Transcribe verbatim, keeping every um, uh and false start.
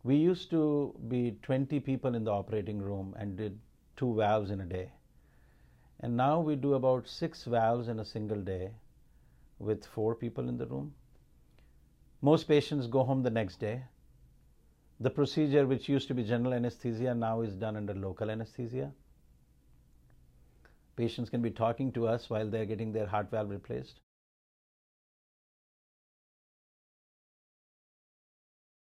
We used to be twenty people in the operating room and did two valves in a day. And now we do about six valves in a single day with four people in the room. Most patients go home the next day. The procedure, which used to be general anesthesia, now is done under local anesthesia. Patients can be talking to us while they're getting their heart valve replaced.